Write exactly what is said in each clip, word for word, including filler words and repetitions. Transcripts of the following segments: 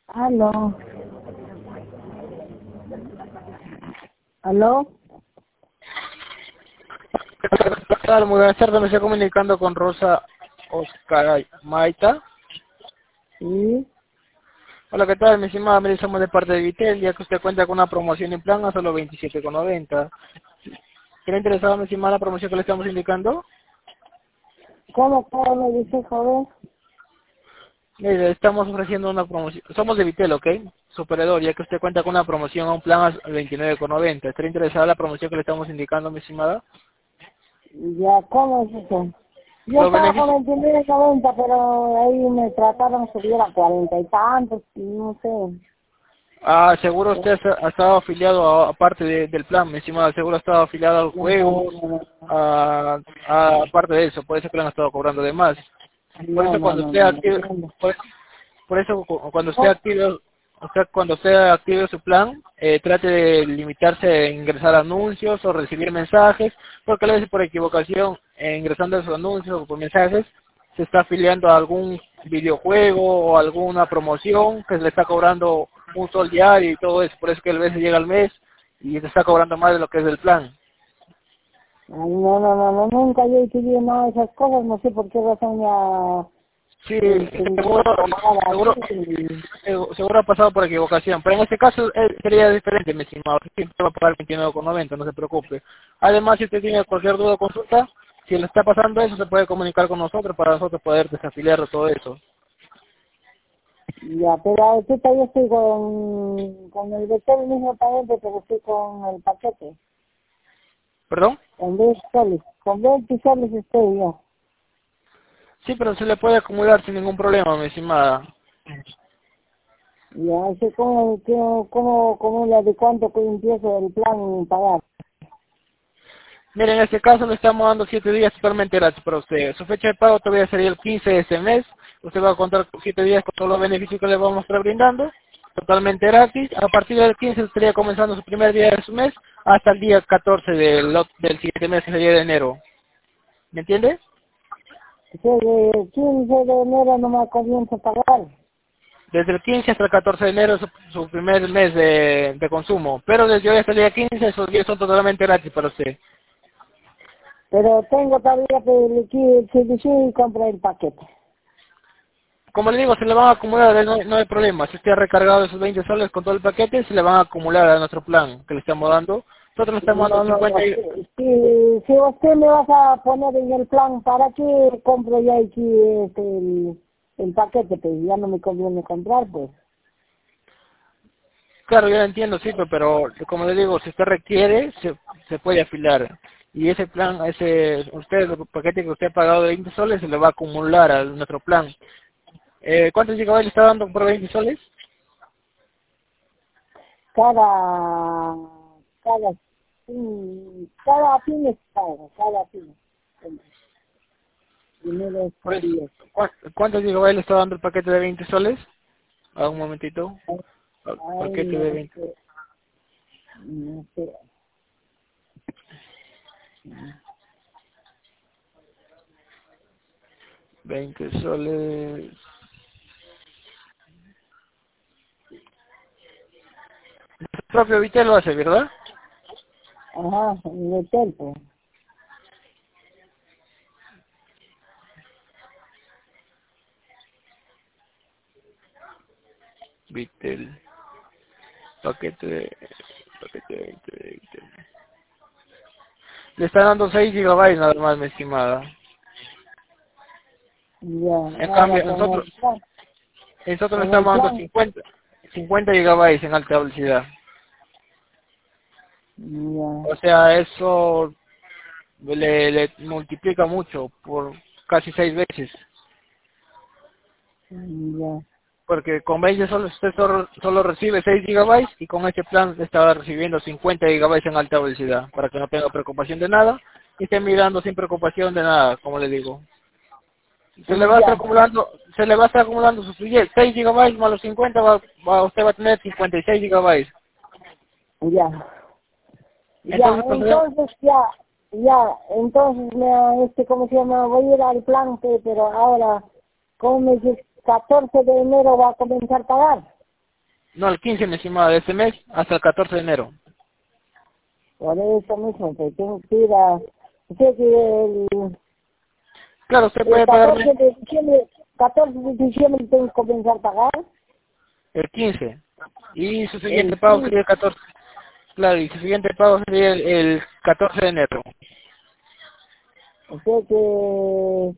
Aló, aló, ¿Qué tal? Muy buenas tardes, me estoy comunicando con Rosa Oscar Maita. sí, Hola, ¿qué tal? Mi estimada, me somos de parte de Vitel, ya que usted cuenta con una promoción en plan a solo veintisiete con noventa. ¿Qué le interesaba, mi estimada, la promoción que le estamos indicando? ¿cómo, cómo me dice, joven? Mire, estamos ofreciendo una promoción, somos de Vitel, ¿ok? Superador, ya que usted cuenta con una promoción a un plan a veintinueve con noventa. ¿Está interesada la promoción que le estamos indicando, mi estimada? Ya, ¿cómo es eso? Yo Los estaba con beneficios... veintinueve noventa, pero ahí me trataron de subir a cuarenta y tantos, y no sé. Ah, seguro usted ha ha estado afiliado a, aparte de- del plan, mi estimada, seguro ha estado afiliado a los No, no, juegos, no, a, a- aparte de eso, por eso que le han estado cobrando de más. Por no, eso no, cuando no, usted no, active, no, no. por, por eso cu- cuando usted No, active, o sea, cuando usted active su plan, eh, trate de limitarse a ingresar anuncios o recibir mensajes, porque a veces por equivocación, eh, ingresando a esos anuncios o por mensajes, se está afiliando a algún videojuego o alguna promoción que le está cobrando un sol diario y todo eso, por eso que a veces llega el mes y te está cobrando más de lo que es del plan. ay, no, no, no, no, nunca yo he escrito nada de esas cosas, no sé por qué razón ya Sí, se, se me seguro, pagar así. seguro, seguro seguro ha pasado por equivocación, pero en este caso eh, sería diferente, mi estimado. Siempre va a pagar veintinueve con noventa, no se preocupe. Además, si usted tiene cualquier duda o consulta, si le está pasando eso, se puede comunicar con nosotros para nosotros poder desafiliar de todo eso. Ya, pero ahorita yo estoy con, con el vector mismo paquete, pero estoy con el paquete. ¿Perdón? Con veinte soles. Con veinte soles estoy yo. Sí, pero se le puede acumular sin ningún problema, mi estimada. Ya, sé cómo, cómo, cómo, cómo la de cuánto que empiezo el plan pagar. Mire, en este caso le estamos dando siete días totalmente gratis para usted. Su fecha de pago todavía sería el quince de este mes. Usted va a contar con siete días con todos los beneficios que le vamos a estar brindando, totalmente gratis. A partir del quince estaría comenzando su primer día de su mes hasta el día catorce del, ot- del siguiente mes, que sería de enero. ¿Me entiende? O sea, de quince de enero no me comienzo a pagar. Desde el quince hasta el catorce de enero es su, su primer mes de, de consumo. Pero desde hoy hasta el día quince esos días son totalmente gratis para usted. Pero tengo todavía que liquidar el C D C y comprar el paquete. Como le digo, se le van a acumular, no, no hay problema. Si usted ha recargado esos veinte soles con todo el paquete, se le van a acumular a nuestro plan que le estamos dando. Nosotros le estamos No, dando no, cincuenta no. y... Si, si, si usted me vas a poner en el plan, ¿para qué compro ya aquí este, el, el paquete? Pues ya no me conviene comprar, pues. Claro, yo lo entiendo, sí, pero, pero como le digo, si usted requiere, se, se puede afilar. Y ese plan, ese usted el paquete que usted ha pagado de veinte soles, se le va a acumular a nuestro plan. Eh, ¿Cuántos gigabytes le está dando por veinte soles? Cada, cada, fin- cada fin es pago, cada fin. Primero es Por por eso, diez. ¿cuá- ¿cuántos gigabytes le está dando el paquete de veinte soles? A un momentito. Pa- Ay, Paquete de no veinte. sé, no sé. veinte soles. El propio Vitel lo hace, ¿verdad? Ajá, de tiempo. Vitel. Paquete de... Paquete de veinte, de Vitel. Le está dando seis gigabytes nada más, mi estimada. Ya, En ahora cambio, con nosotros, el plan, nosotros le con el estamos dando plan, cincuenta, cincuenta gigabytes en alta velocidad. ya, O sea, eso le, le multiplica mucho por casi seis veces. ya. Porque con veinte solo usted solo, solo recibe seis gigabytes y con este plan estaba recibiendo cincuenta gigabytes en alta velocidad para que no tenga preocupación de nada y esté mirando sin preocupación de nada, como le digo. Se le va a estar Ya, acumulando, se le va a estar acumulando sus billetes, seis gigabytes más los cincuenta, va, va- usted va a tener cincuenta y seis gigabytes. ya. Ya, Entonces procedemos, entonces ya, ya, entonces me, este, ¿cómo se llama? Voy a ir al plan, pe- pero ahora, ¿cómo me dices? catorce de enero va a comenzar a pagar. No, el quince, mi estimado, de este mes hasta el catorce de enero. Por eso mismo, que tengo que ir a... Usted que el, Claro, usted el puede pagarme catorce de diciembre, catorce de diciembre tengo que comenzar a pagar. el quince. Y su siguiente El pago quince, sería el catorce. Claro, y su siguiente pago sería el, el catorce de enero. o sea que...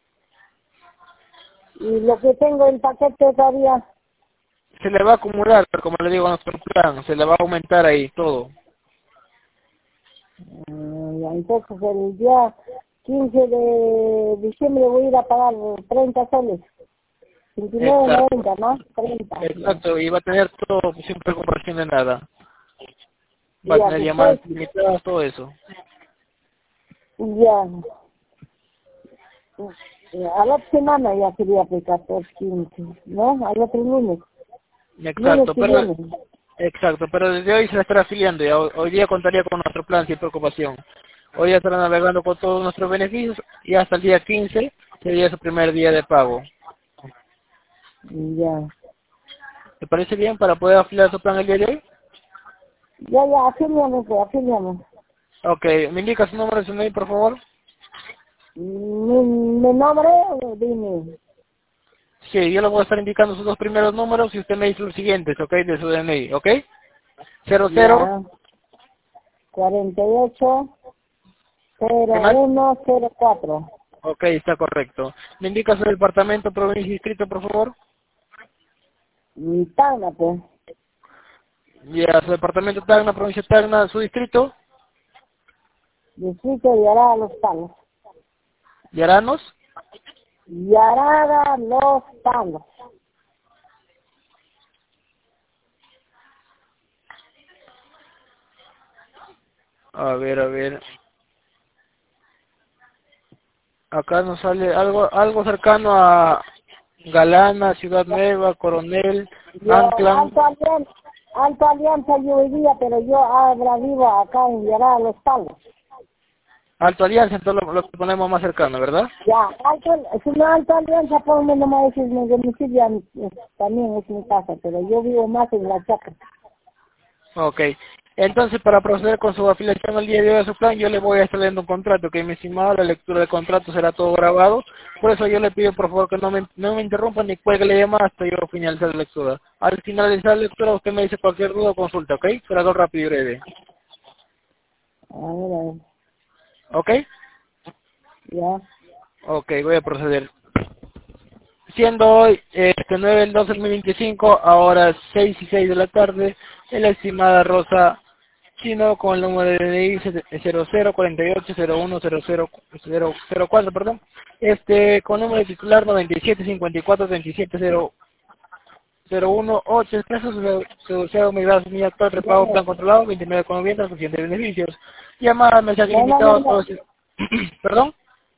Y lo que tengo en paquete todavía... Se le va a acumular, como le digo a nuestro plan, se le va a aumentar ahí todo. Mm, ya, entonces el día quince de diciembre voy a ir a pagar treinta soles. veintinueve Exacto, noventa, ¿no? treinta, ya. exacto, y va a tener todo sin preocupación de nada. Va a Ya, tener llamadas después, limitadas, todo eso. ya. A la otra semana ya sería pues catorce, quince, ¿no? Al otro lunes. Lunes Exacto, que pero viene. exacto, pero desde hoy se la estará afiliando y hoy, hoy día contaría con nuestro plan sin preocupación. Hoy ya estará navegando con todos nuestros beneficios y hasta el día quince sería su primer día de pago. Ya. ¿Te parece bien para poder afiliar su plan el día de hoy? Ya, ya, afiliamos, pues, afiliamos. Ok, ¿me indica su número de su mail, por favor? Mi, mi nombre, dime. Sí, yo le voy a estar indicando sus dos primeros números y usted me dice los siguientes, ok, de su D N I, ok. Cero cero, Ya. cuarenta y ocho, ¿qué cero más? uno, cero cuatro. Ok, está correcto. ¿Me indica su departamento, provincia y distrito, por favor? Mi Tacna, pues. Ya, su departamento Tacna, provincia Tacna, su distrito, Distrito de Yarada, Los Palos. Yaranos. Yarada, Los Palos. A ver, a ver. Acá nos sale algo algo cercano a Galana, Ciudad Nueva, Coronel, Yo, Anclan. Alto Alianza, Alto Alianza yo vivía, pero yo ahora vivo acá en Yarada, Los Palos. Alto Alianza, entonces lo, lo ponemos más cercano, ¿verdad? Ya, alto, si no Alto Alianza, ponme nomás ese es mi domicilio, eh, también es mi casa, pero yo vivo más en la chacra. Ok. Entonces, para proceder con su afiliación al día de hoy a su plan, yo le voy a estar dando un contrato, que mi estimado, la lectura del contrato será todo grabado. Por eso yo le pido, por favor, que no me, no me interrumpa ni cuelgue la llamada hasta yo finalizar la lectura. Al finalizar la lectura, usted me dice cualquier duda o consulta, ¿ok? Será algo rápido y breve. A ver, a ver, ¿Ok? ya, Ok, voy a proceder. Siendo hoy este nueve del doce del dos mil veinticinco, ahora seis y seis de la tarde, en la estimada Rosa Chino con el número de D N I cero cero cuarenta y ocho cero uno cero cero cero cuatro, perdón, este con número de titular noventa y siete cincuenta y cuatro treinta y siete cero cero uno ocho, pesos, su deseo migración mi actual ya, repago no, plan controlado, veintinueve con noviembre, suficiente de beneficios, llamada, mensaje no, no, no, limitado, no. todo, perdón.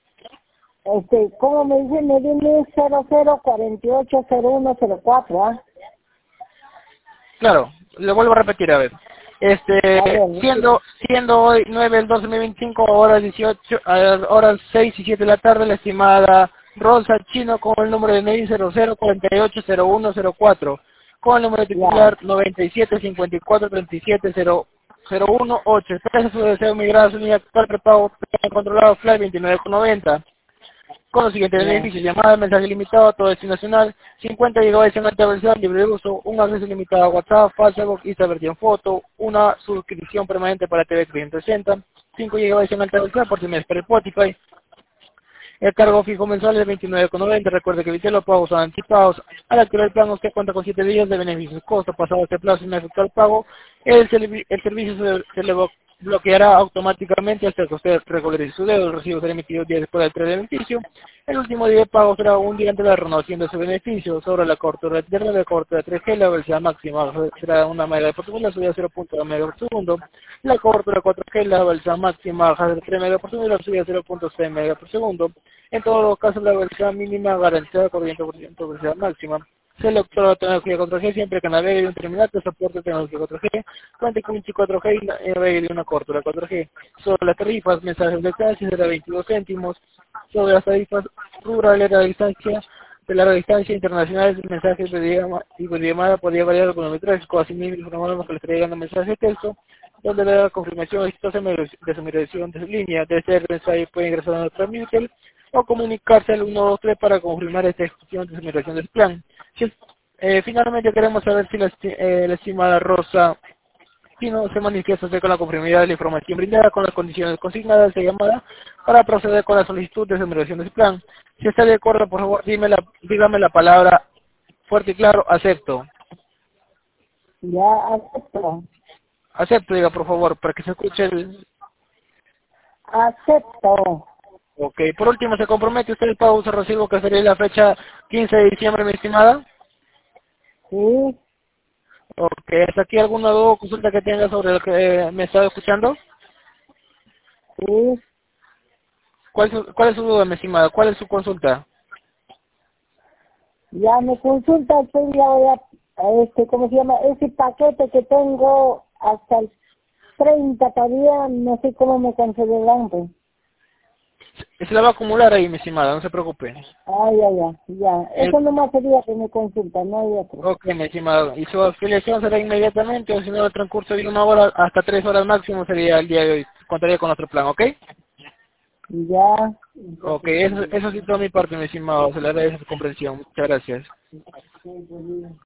Este, ¿cómo me dice? Me viene cero cero cuarenta y ocho cero uno cero cuatro, ¿ah? Claro, le vuelvo a repetir, a ver. A Este, ver, sí, siendo siendo hoy nueve del doce de dos mil veinticinco, horas dieciocho, a horas seis y siete de la tarde, la estimada Rosa Chino con el número de N I cero cero cuarenta y ocho cero uno cero cuatro, con el número de ya, titular noventa y siete cincuenta y cuatro treinta y siete cero uno ocho. Expresa su deseo migrar a su unidad actual prepago controlado Fly veintinueve con noventa. Con los siguientes ya, beneficios: llamada, mensaje limitado a todo destino nacional, cincuenta gigabytes en alta velocidad, libre de uso, un acceso limitado a WhatsApp, Facebook, Insta versión foto, una suscripción permanente para T V trescientos sesenta, cinco gigabytes en alta velocidad por si mes para Spotify. El cargo fijo mensual es veintinueve con noventa. Recuerde que evite los pagos anticipados. Al activar el plan, usted cuenta con siete días de beneficios. Costo pasado este plazo sin efectuar el pago, el, servi- el servicio se, se le blo- bloqueará automáticamente hasta que usted regularice su deuda. El recibo será emitido días después del tres de beneficio. El último día de pago será un día antes de la renovación de su beneficio. Sobre la cobertura de red, la cobertura de tres G, la velocidad máxima será una mega por segundo, la subida cero punto dos mega por segundo. La cobertura cuatro G, la velocidad máxima será tres mega por segundo y la subida cero punto seis mega por segundo. En todos los casos, la velocidad mínima garantizada por ciento por ciento de velocidad máxima. Selector de tecnología cuatro G siempre que navegue de un terminal de soporte de tecnología cuatro G, cuente con un chip cuatro G y navegue de una cobertura cuatro G. Sobre las tarifas, mensajes de distancia será veintidós céntimos. Sobre las tarifas rurales de la distancia, de larga distancia, internacionales, mensajes de videollamada y videollamada podría variar el cronometráfico. Asimismo, informamos que le estaría llegando mensaje de texto, donde le da confirmación exitosa de su migración de su línea. De este mensaje puede ingresar a nuestra Mutual o comunicarse al uno dos tres para confirmar esta ejecución de su migración del plan. Si, eh, finalmente queremos saber si la, esti- eh, la estimada Rosa Pino se manifiesta acerca de la conformidad de la información brindada con las condiciones consignadas de llamada para proceder con la solicitud de su migración del plan. Si está de acuerdo, por favor, dime la, dígame la palabra fuerte y claro, acepto. Ya acepto. Acepto, diga por favor, para que se escuche el... Acepto. Ok, por último, ¿se compromete usted el pago de recibo que sería la fecha quince de diciembre, mi estimada? Sí, Ok, ¿hasta aquí alguna duda o consulta que tenga sobre lo que eh, me está escuchando? sí. ¿Cuál es, su, ¿Cuál es su duda, mi estimada? ¿Cuál es su consulta? Ya me consulta usted, ya voy a, a este, ¿cómo se llama? Ese paquete que tengo hasta el treinta todavía, no sé cómo me concederán, pues. Se la va a acumular ahí, mi estimada, no se preocupe. Ah, ya, ya, ya. El, Eso nomás sería que me consulta, no hay otro. ok, mi estimado. Y su afiliación será inmediatamente, o si no, en el transcurso de una hora hasta tres horas máximo sería el día de hoy. Contaría con otro plan, ¿ok? Ya. Ok, eso, eso sí todo mi parte, mi estimado. Se le agradece su comprensión. Muchas gracias.